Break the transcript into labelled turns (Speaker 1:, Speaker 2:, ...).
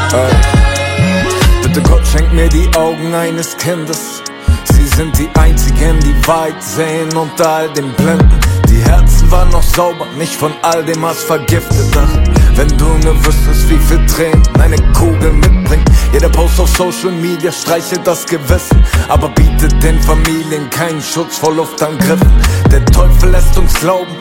Speaker 1: Ey. Bitte Gott, schenk mir die Augen eines Kindes. Sie sind die einzigen, die weit sehen unter all dem Blinden. Die Herzen waren noch sauber, nicht von all dem Hass vergiftet. Ach, wenn du nur wüsstest, wie viel Tränen eine Kugel mitbringt. Jeder Post auf Social Media streichelt das Gewissen, aber bietet den Familien keinen Schutz vor Luftangriffen. Der Teufel lässt uns glauben,